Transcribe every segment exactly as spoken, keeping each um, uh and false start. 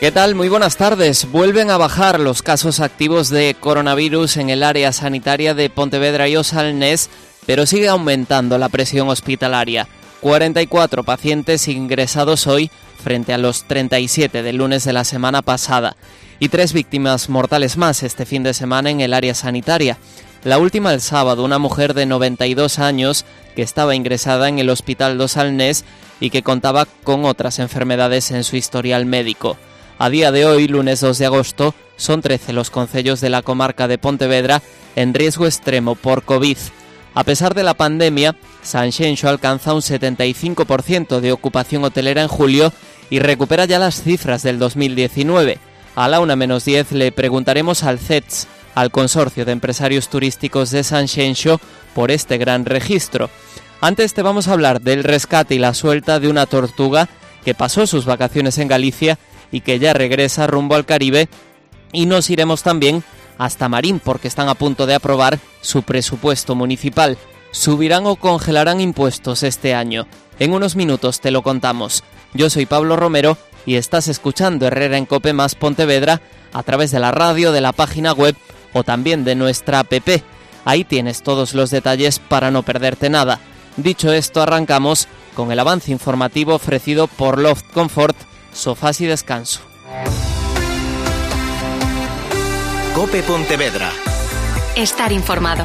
¿Qué tal? Muy buenas tardes. Vuelven a bajar los casos activos de coronavirus en el área sanitaria de Pontevedra y Osalnés, pero sigue aumentando la presión hospitalaria. cuarenta y cuatro pacientes ingresados hoy frente a los treinta y siete del lunes de la semana pasada y tres víctimas mortales más este fin de semana en el área sanitaria. La última el sábado, una mujer de noventa y dos años que estaba ingresada en el hospital de Osalnés y que contaba con otras enfermedades en su historial médico. A día de hoy, lunes dos de agosto, son trece los concellos de la comarca de Pontevedra en riesgo extremo por COVID. A pesar de la pandemia, Sanxenxo alcanza un setenta y cinco por ciento de ocupación hotelera en julio y recupera ya las cifras del dos mil diecinueve. A la una menos diez le preguntaremos al C E T S, al Consorcio de Empresarios Turísticos de Sanxenxo, por este gran registro. Antes te vamos a hablar del rescate y la suelta de una tortuga que pasó sus vacaciones en Galicia y que ya regresa rumbo al Caribe, y nos iremos también hasta Marín porque están a punto de aprobar su presupuesto municipal. ¿Subirán o congelarán impuestos este año? En unos minutos te lo contamos. Yo soy Pablo Romero y estás escuchando Herrera en Cope más Pontevedra a través de la radio, de la página web o también de nuestra app. Ahí tienes todos los detalles para no perderte nada. Dicho esto, arrancamos con el avance informativo ofrecido por Loft Comfort, sofás y descanso. Cope Pontevedra. Estar informado.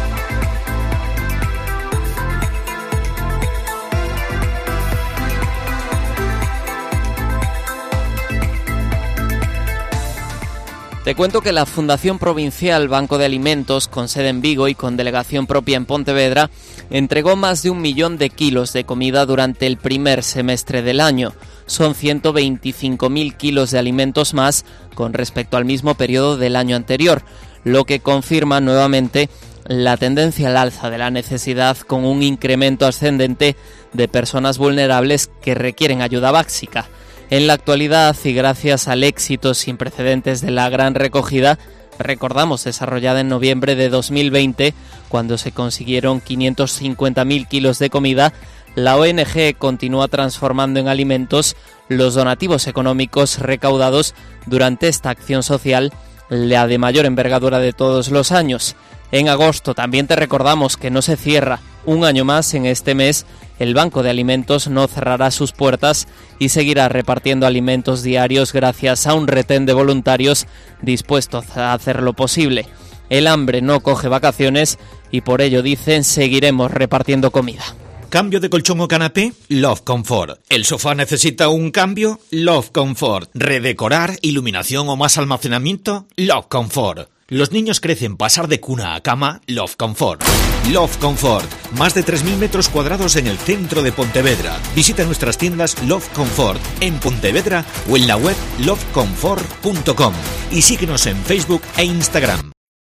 Te cuento que la Fundación Provincial Banco de Alimentos, con sede en Vigo y con delegación propia en Pontevedra, entregó más de un millón de kilos de comida durante el primer semestre del año. Son ciento veinticinco mil kilos de alimentos más con respecto al mismo periodo del año anterior, lo que confirma nuevamente la tendencia al alza de la necesidad, con un incremento ascendente de personas vulnerables que requieren ayuda básica. En la actualidad, y gracias al éxito sin precedentes de la gran recogida, recordamos desarrollada en noviembre de dos mil veinte, cuando se consiguieron quinientos cincuenta mil kilos de comida, la O N G continúa transformando en alimentos los donativos económicos recaudados durante esta acción social, la de mayor envergadura de todos los años. En agosto también te recordamos que no se cierra. Un año más en este mes, el Banco de Alimentos no cerrará sus puertas y seguirá repartiendo alimentos diarios gracias a un retén de voluntarios dispuestos a hacer lo posible. El hambre no coge vacaciones y por ello, dicen, seguiremos repartiendo comida. ¿Cambio de colchón o canapé? Love Comfort. ¿El sofá necesita un cambio? Love Comfort. ¿Redecorar, iluminación o más almacenamiento? Love Comfort. Los niños crecen, pasar de cuna a cama, Love Comfort. Love Comfort, más de tres mil metros cuadrados en el centro de Pontevedra. Visita nuestras tiendas Love Comfort en Pontevedra o en la web love comfort punto com y síguenos en Facebook e Instagram.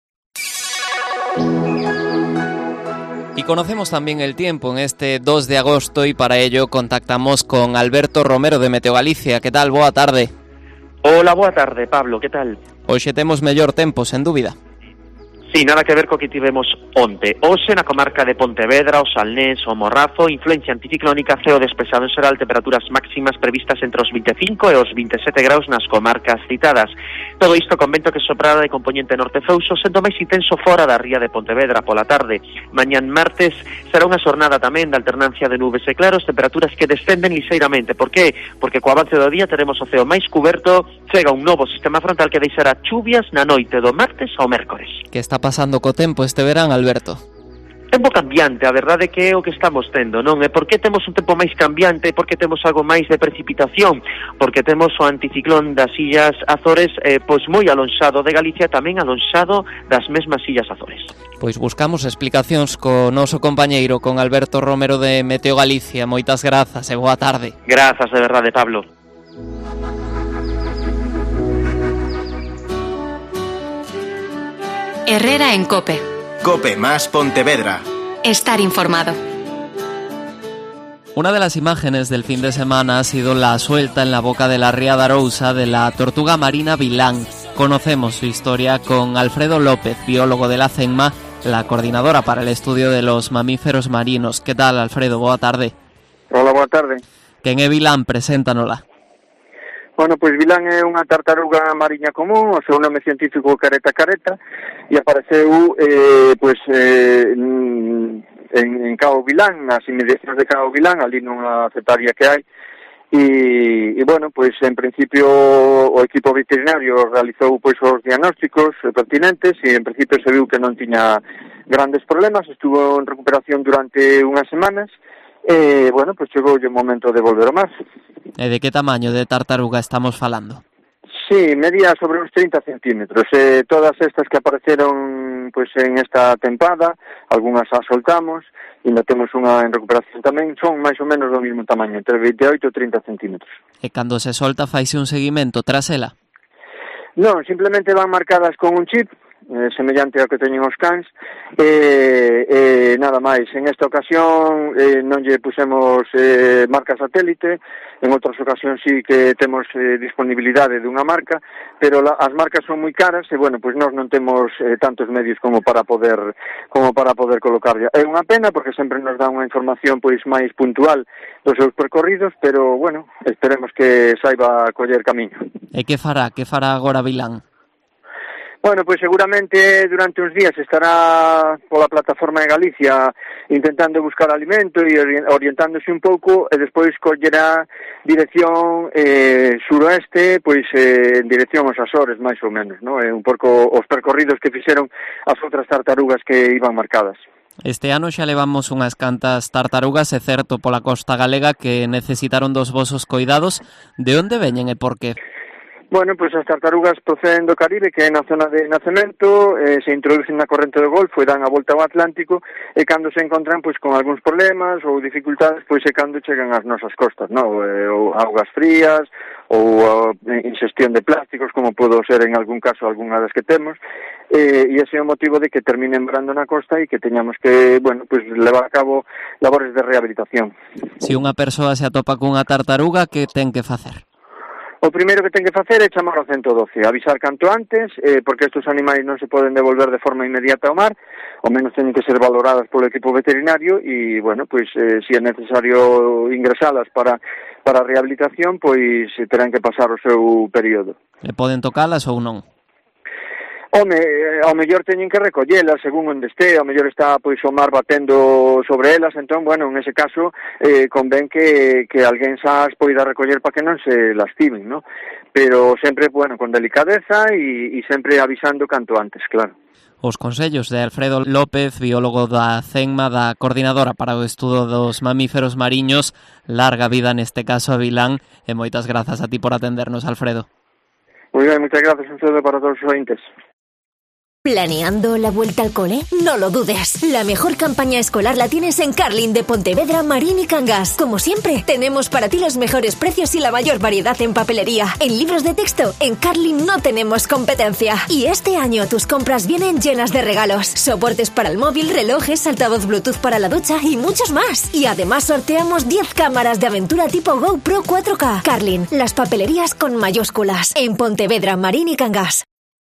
Y conocemos también el tiempo en este dos de agosto y para ello contactamos con Alberto Romero de Meteo Galicia. ¿Qué tal? Boa tarde. Hola, boa tarde, Pablo, que tal? Hoxe temos mellor tempo, sen dúbida. Sí, nada que ver co que tivemos onte. Hoxe na comarca de Pontevedra, o Salnés, o Morrazo, influencia anticiclónica, ceo despexado en xeral, temperaturas máximas previstas entre os vinte e cinco e os vinte e sete graus nas comarcas citadas. Todo isto con vento que soprara de componente norte feuso, sendo máis intenso fora da ría de Pontevedra pola tarde. Mañán martes será unha xornada tamén de alternancia de nubes e claros, temperaturas que descenden lixeiramente. Por qué? Porque co avance do día teremos o ceo máis cuberto, chega un novo sistema frontal que deixará chuvias na noite do martes ao mércores. Que está pasando co tempo este verán, Alberto? Tempo cambiante, a verdade que é o que estamos tendo, non? E por que temos un tempo máis cambiante? Por que temos algo máis de precipitación? Porque temos o anticiclón das Illas Azores eh, pois moi alonxado de Galicia, tamén alonxado das mesmas Illas Azores. Pois buscamos explicacións co noso compañeiro, con Alberto Romero de Meteo Galicia. Moitas grazas e boa tarde. Grazas, de verdade, Pablo. Herrera en Cope. Cope más Pontevedra. Estar informado. Una de las imágenes del fin de semana ha sido la suelta en la boca de la ría de Arousa de la tortuga marina vilán. Conocemos su historia con Alfredo López, biólogo de la CENMA, la coordinadora para el estudio de los mamíferos marinos. ¿Qué tal, Alfredo? Boa tarde. Hola, boa tarde. Quen é vilán? Preséntanosla. Bueno, pois vilán é unha tartaruga mariña común, o seu nome científico careta careta, e apareceu eh, pois, eh, en, en Cabo Vilán, nas inmediacións de Cabo Vilán, ali nunha cetaria que hai, e, e bueno, pois en principio o equipo veterinario realizou pois os diagnósticos pertinentes e en principio se viu que non tiña grandes problemas, estuvo en recuperación durante unhas semanas, e, bueno, pois chegou o momento de volver ao mar. E de que tamaño de tartaruga estamos falando? Sí, medía sobre uns trinta centímetros. Eh, todas estas que apareceron pois en esta tempada, algunhas as soltamos, e temos unha en recuperación tamén, son máis ou menos do mesmo tamaño, entre vinte e oito e trinta centímetros. E cando se solta faise un seguimento tras ela? Non, simplemente van marcadas con un chip, eh, semellante ao que teñen os cans, e eh, eh, nada máis. En esta ocasión eh, non lle pusemos eh, marca satélite, en outras ocasións sí que temos eh, disponibilidade dunha marca, pero la, as marcas son moi caras e, bueno, pois nós non temos eh, tantos medios como para poder como para poder colocarlla. É unha pena porque sempre nos dá unha información pois máis puntual dos seus percorridos, pero, bueno, esperemos que saiba coller camiño. E que fará? Que fará agora vilán? Bueno, pois seguramente durante uns días estará pola plataforma de Galicia intentando buscar alimento e orientándose un pouco e despois collerá dirección eh, suroeste, pois eh, en dirección aos Azores, máis ou menos, non? É un pouco os percorridos que fixeron as outras tartarugas que iban marcadas. Este ano xa levamos unhas cantas tartarugas, é certo, pola costa galega que necesitaron dos vosos coidados. De onde veñen e por qué? Bueno, pois as tartarugas proceden do Caribe, que é na zona de nacemento, eh, se introducen na corrente do Golfo e dan a volta ao Atlántico, e cando se encontran pois con algúns problemas ou dificultades, pois é cando chegan ás nosas costas, non? Eh, ou augas frías, ou uh, ingestión de plásticos, como podo ser en algún caso algunha das que temos, eh, e ese é o motivo de que terminen brando na costa e que teñamos que, bueno, pois levar a cabo labores de rehabilitación. Se unha persoa se atopa cunha tartaruga, que ten que facer? O primeiro que ten que facer é chamar ao ciento doce, avisar canto antes, eh, porque estes animais non se poden devolver de forma inmediata ao mar, ao menos teñen que ser valoradas polo equipo veterinario e, bueno, pois, eh, se é necesario ingresalas para, para a rehabilitación, pois terán que pasar o seu período. E poden tocalas ou non? Home, ao mellor teñen que recollelas según onde este, ao mellor está pois o mar batendo sobre elas, entón, bueno, en ese caso eh, convén que, que alguén sas poida recoller para que non se lastimen, ¿no? Pero sempre, bueno, con delicadeza e, e sempre avisando canto antes, claro. Os consellos de Alfredo López, biólogo da CENMA, da Coordinadora para o Estudo dos Mamíferos Mariños, larga vida neste caso a vilán, e moitas grazas a ti por atendernos, Alfredo. Moi ben, moitas grazas, un saludo para todos os ointes. ¿Planeando la vuelta al cole? No lo dudes. La mejor campaña escolar la tienes en Carlin de Pontevedra, Marín y Cangas. Como siempre, tenemos para ti los mejores precios y la mayor variedad en papelería. En libros de texto, en Carlin no tenemos competencia. Y este año tus compras vienen llenas de regalos. Soportes para el móvil, relojes, altavoz Bluetooth para la ducha y muchos más. Y además sorteamos diez cámaras de aventura tipo GoPro cuatro K. Carlin, las papelerías con mayúsculas. En Pontevedra, Marín y Cangas.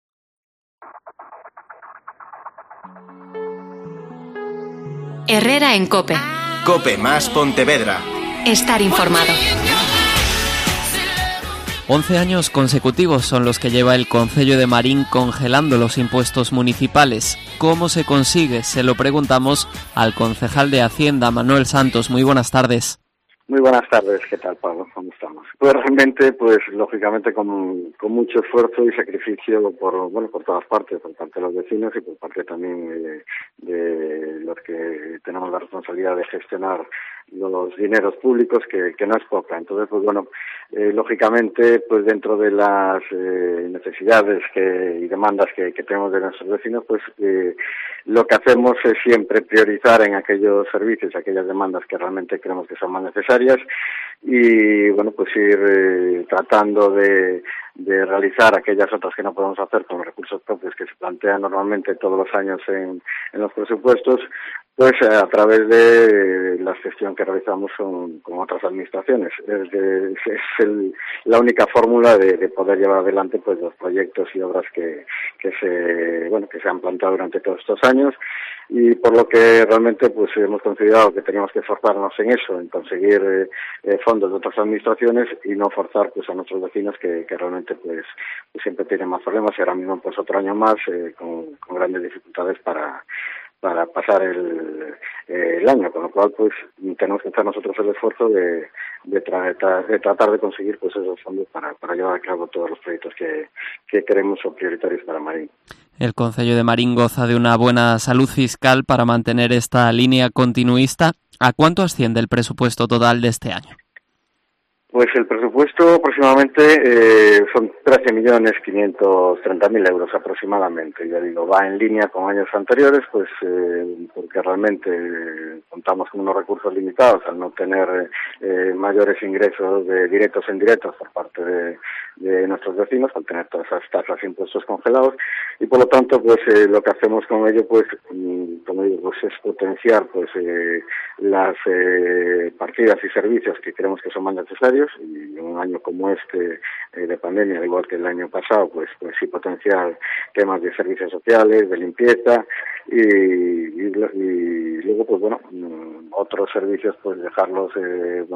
Herrera en COPE. COPE más Pontevedra. Estar informado. once años consecutivos son los que lleva el Concello de Marín congelando los impuestos municipales. ¿Cómo se consigue? Se lo preguntamos al concejal de Hacienda, Manuel Santos. Muy buenas tardes. Muy buenas tardes, ¿qué tal, Pablo? ¿Cómo estamos? Pues realmente, pues lógicamente con, con mucho esfuerzo y sacrificio por, bueno, por todas partes, por parte de los vecinos y por parte también de, de los que tenemos la responsabilidad de gestionar los dineros públicos, que, que no es poca. Entonces, pues bueno, eh, lógicamente, pues dentro de las eh, necesidades que, y demandas que, que tenemos de nuestros vecinos, pues eh, lo que hacemos es siempre priorizar en aquellos servicios, aquellas demandas que realmente creemos que son más necesarias y, bueno, pues ir eh, tratando de, de realizar aquellas otras que no podemos hacer con los recursos propios que se plantean normalmente todos los años en, en los presupuestos, Pues a través de la gestión que realizamos con, con otras administraciones. Es, de, es el, la única fórmula de, de poder llevar adelante pues los proyectos y obras que, que se bueno que se han planteado durante todos estos años, y por lo que realmente pues hemos considerado que teníamos que esforzarnos en eso, en conseguir eh, eh, fondos de otras administraciones y no forzar pues a nuestros vecinos que, que realmente pues, pues siempre tienen más problemas, y ahora mismo pues otro año más eh, con, con grandes dificultades para para pasar el, eh, el año, con lo cual pues tenemos que hacer nosotros el esfuerzo de, de, tra- de tratar de conseguir pues esos fondos para, para llevar a cabo todos los proyectos que, que queremos o prioritarios para Marín. El Concello de Marín goza de una buena salud fiscal para mantener esta línea continuista. ¿A cuánto asciende el presupuesto total de este año? Pues el presupuesto aproximadamente eh, son trece millones quinientos treinta mil euros aproximadamente. Ya digo, va en línea con años anteriores, pues eh, porque realmente eh, contamos con unos recursos limitados al no tener eh, mayores ingresos de directos e indirectos por parte de, de nuestros vecinos, al tener todas esas tasas e impuestos congelados, y por lo tanto pues eh, lo que hacemos con ello pues como digo pues es potenciar pues eh, las eh, partidas y servicios que creemos que son más necesarios, y un año como este eh, de pandemia, al igual que el año pasado, pues pues sí potenciar temas de servicios sociales, de limpieza, y, y, y luego pues bueno otros servicios pues dejarlos eh,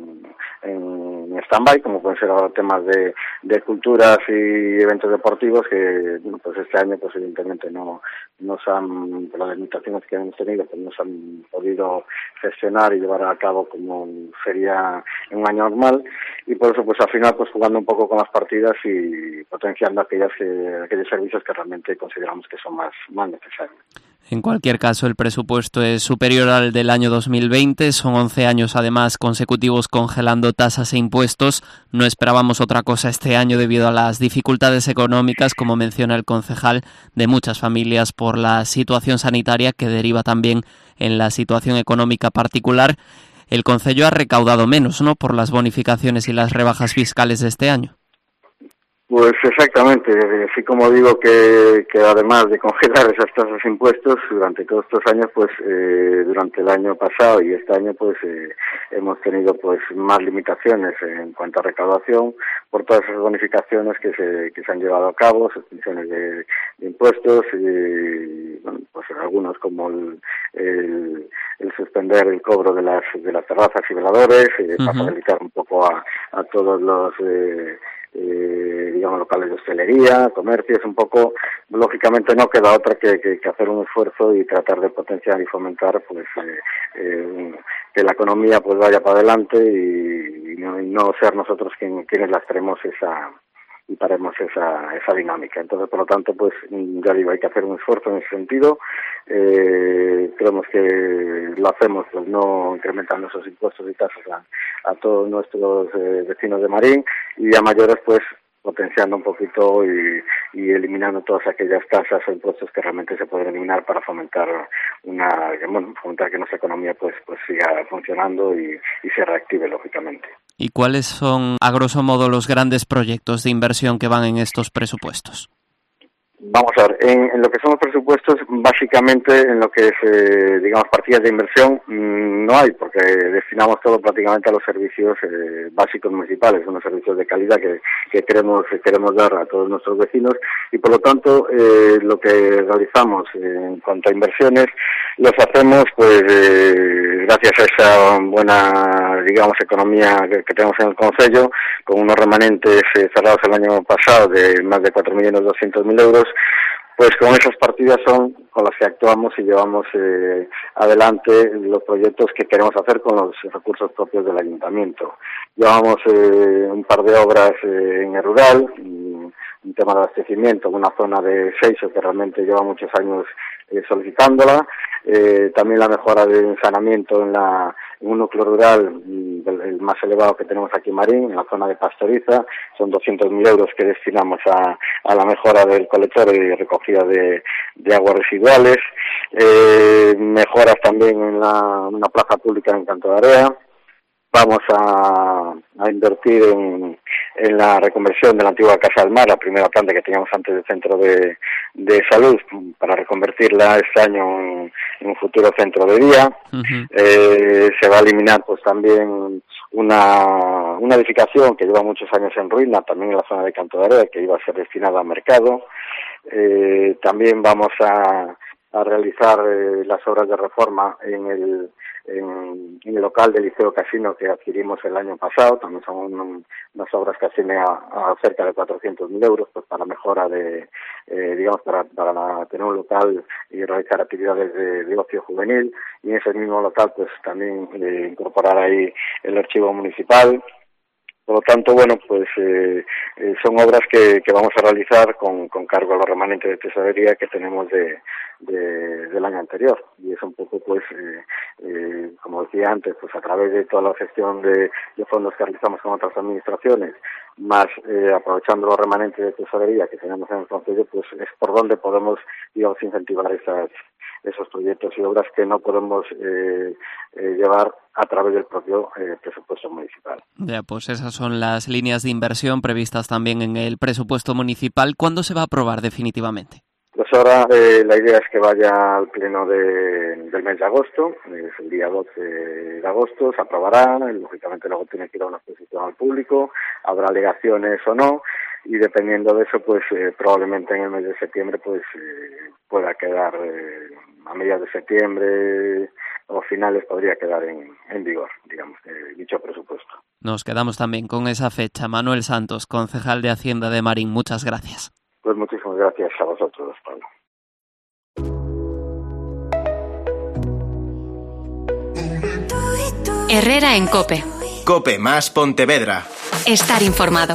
en stand-by, como pueden ser ahora temas de, de culturas y eventos deportivos que bueno, pues este año pues evidentemente no nos han, por las limitaciones que hemos tenido, pues nos han podido gestionar y llevar a cabo como sería en un año normal, y por eso pues al final pues jugando un poco con las partidas y potenciando aquellas eh, aquellos servicios que realmente consideramos que son más, más necesarios. En cualquier caso, el presupuesto es superior al del año dos mil veinte. Son once años, además, consecutivos congelando tasas e impuestos. No esperábamos otra cosa este año debido a las dificultades económicas, como menciona el concejal, de muchas familias por la situación sanitaria que deriva también en la situación económica particular. El concello ha recaudado menos, ¿no?, por las bonificaciones y las rebajas fiscales de este año. Pues exactamente, así como digo que, que además de congelar esas tasas e impuestos durante todos estos años, pues eh, durante el año pasado y este año pues eh, hemos tenido pues más limitaciones en cuanto a recaudación por todas esas bonificaciones que se que se han llevado a cabo, suspensiones de, de impuestos y bueno, pues algunos como el, el, el suspender el cobro de las de las terrazas y veladores eh, uh-huh. para facilitar un poco a, a todos los eh, Eh, digamos locales de hostelería, comercios, un poco lógicamente no queda otra que, que, que hacer un esfuerzo y tratar de potenciar y fomentar pues eh, eh, que la economía pues vaya para adelante y, y, no, y no ser nosotros quien, quienes lastremos esa y paremos esa esa dinámica. Entonces, por lo tanto, pues ya digo, hay que hacer un esfuerzo en ese sentido. Eh, creemos que lo hacemos pues no incrementando esos impuestos y tasas a, a todos nuestros eh, vecinos de Marín, y a mayores pues potenciando un poquito y, y eliminando todas aquellas tasas o impuestos que realmente se pueden eliminar para fomentar una bueno, fomentar que nuestra economía pues pues siga funcionando y, y se reactive lógicamente. ¿Y cuáles son, a grosso modo, los grandes proyectos de inversión que van en estos presupuestos? Vamos a ver, en, en lo que son los presupuestos, básicamente en lo que es, eh, digamos, partidas de inversión, mmm, no hay, porque destinamos todo prácticamente a los servicios eh, básicos municipales, unos servicios de calidad que, que queremos que queremos dar a todos nuestros vecinos, y por lo tanto eh, lo que realizamos en cuanto a inversiones los hacemos pues eh, gracias a esa buena, digamos, economía que, que tenemos en el concello, con unos remanentes eh, cerrados el año pasado de más de cuatro millones doscientos mil euros. Pues con esas partidas son con las que actuamos y llevamos eh, adelante los proyectos que queremos hacer con los recursos propios del ayuntamiento. Llevamos eh, un par de obras eh, en el rural, un tema de abastecimiento, una zona de Seixo que realmente lleva muchos años eh, solicitándola, eh, también la mejora de saneamiento en la en un núcleo rural, el, el más elevado que tenemos aquí en Marín, en la zona de Pastoriza, son doscientos mil euros que destinamos a, a la mejora del colector y recogida de, de aguas residuales, eh, mejoras también en la una plaza pública en Canto de Area, vamos a, a invertir en, en la reconversión de la antigua Casa del Mar, la primera planta que teníamos antes del centro de, de salud, para reconvertirla este año en, en un futuro centro de día. Uh-huh. Eh, se va a eliminar pues también una, una edificación que lleva muchos años en ruina, también en la zona de Cantolarea, que iba a ser destinada a mercado. Eh, también vamos a, a realizar eh, las obras de reforma en el En, en el local del Liceo Casino que adquirimos el año pasado. También son un, unas obras que ascienden a, a cerca de cuatrocientos mil euros, pues para mejora de, eh, digamos, para, para tener un local y realizar actividades de, de ocio juvenil, y en ese mismo local pues también eh, incorporar ahí el archivo municipal. Por lo tanto, bueno, pues eh, eh, son obras que, que vamos a realizar con, con cargo a los remanentes de tesorería que tenemos de, de, del año anterior. Y es un poco, pues, eh, eh, como decía antes, pues a través de toda la gestión de, de fondos que realizamos con otras administraciones, más eh, aprovechando los remanentes de tesorería que tenemos en el concello, pues es por donde podemos, digamos, incentivar esas esos proyectos y obras que no podemos eh, eh, llevar a través del propio eh, presupuesto municipal. Ya, pues esas son las líneas de inversión previstas también en el presupuesto municipal. ¿Cuándo se va a aprobar definitivamente? Pues ahora eh, la idea es que vaya al pleno de, del mes de agosto, es el día doce de agosto, se aprobará, lógicamente luego tiene que ir a una exposición al público, habrá alegaciones o no, y dependiendo de eso, pues eh, probablemente en el mes de septiembre pues eh, pueda quedar, eh, a mediados de septiembre o finales podría quedar en, en vigor, digamos, eh, dicho presupuesto. Nos quedamos también con esa fecha. Manuel Santos, concejal de Hacienda de Marín, muchas gracias. Pues muchísimas gracias a vosotros, Pablo. Herrera en COPE. COPE más Pontevedra. Estar informado.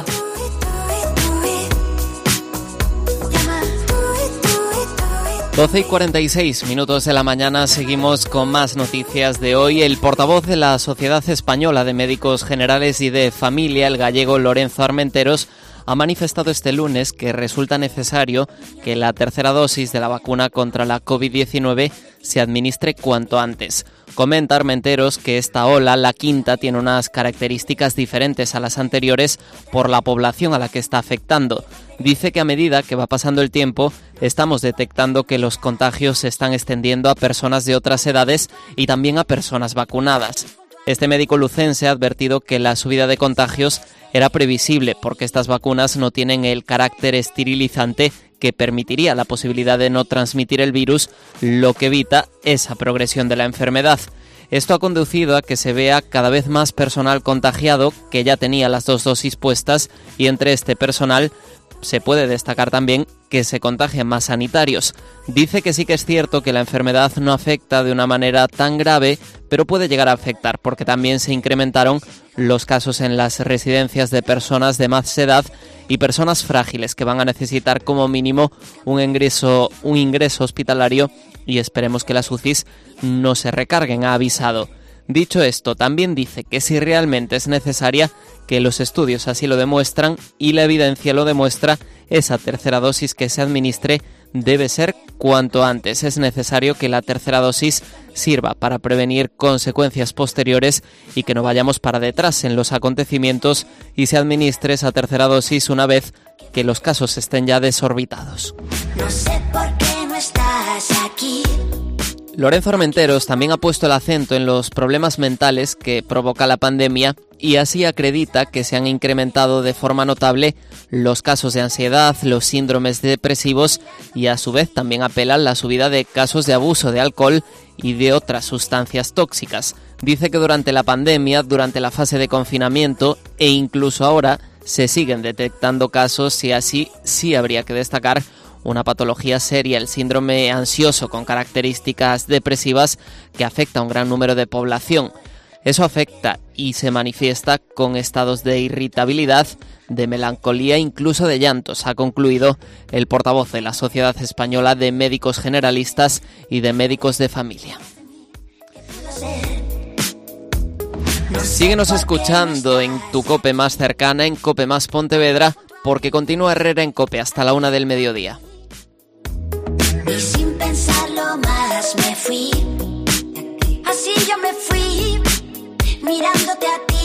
doce y cuarenta y seis minutos de la mañana, seguimos con más noticias de hoy. El portavoz de la Sociedad Española de Médicos Generales y de Familia, el gallego Lorenzo Armenteros, ha manifestado este lunes que resulta necesario que la tercera dosis de la vacuna contra la covid diecinueve se administre cuanto antes. Comenta Armenteros que esta ola, la quinta, tiene unas características diferentes a las anteriores por la población a la que está afectando. Dice que a medida que va pasando el tiempo, estamos detectando que los contagios se están extendiendo a personas de otras edades y también a personas vacunadas. Este médico lucense ha advertido que la subida de contagios era previsible porque estas vacunas no tienen el carácter esterilizante que permitiría la posibilidad de no transmitir el virus, lo que evita esa progresión de la enfermedad. Esto ha conducido a que se vea cada vez más personal contagiado que ya tenía las dos dosis puestas, y entre este personal se puede destacar también que se contagian más sanitarios. Dice que sí que es cierto que la enfermedad no afecta de una manera tan grave, pero puede llegar a afectar porque también se incrementaron los casos en las residencias de personas de más edad y personas frágiles que van a necesitar como mínimo un ingreso, un ingreso hospitalario, y esperemos que las U C Is no se recarguen, ha avisado. Dicho esto, también dice que si realmente es necesaria, que los estudios así lo demuestran y la evidencia lo demuestra, esa tercera dosis que se administre debe ser cuanto antes. Es necesario que la tercera dosis sirva para prevenir consecuencias posteriores y que no vayamos para detrás en los acontecimientos y se administre esa tercera dosis una vez que los casos estén ya desorbitados. No sé por qué no estás aquí. Lorenzo Armenteros también ha puesto el acento en los problemas mentales que provoca la pandemia y así acredita que se han incrementado de forma notable los casos de ansiedad, los síndromes depresivos, y a su vez también apela a la subida de casos de abuso de alcohol y de otras sustancias tóxicas. Dice que durante la pandemia, durante la fase de confinamiento e incluso ahora se siguen detectando casos, y así sí habría que destacar una patología seria, el síndrome ansioso con características depresivas que afecta a un gran número de población. Eso afecta y se manifiesta con estados de irritabilidad, de melancolía, incluso de llantos, ha concluido el portavoz de la Sociedad Española de Médicos Generalistas y de Médicos de Familia. Síguenos escuchando en tu COPE más cercana, en COPE más Pontevedra, porque continúa Herrera en COPE hasta la una del mediodía. Y sin pensarlo más me fui, así yo me fui, mirándote a ti.